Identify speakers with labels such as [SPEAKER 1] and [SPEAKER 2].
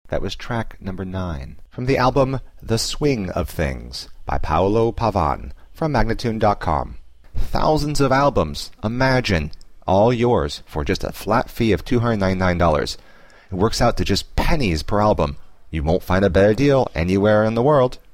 [SPEAKER 1] That was track number 9 from the album The Swing of Things by Paolo Pavan from Magnatune.com. Thousands of albums, imagine, all yours for just a flat fee of $299. It works out to just pennies per album. You won't find a better deal anywhere in the world.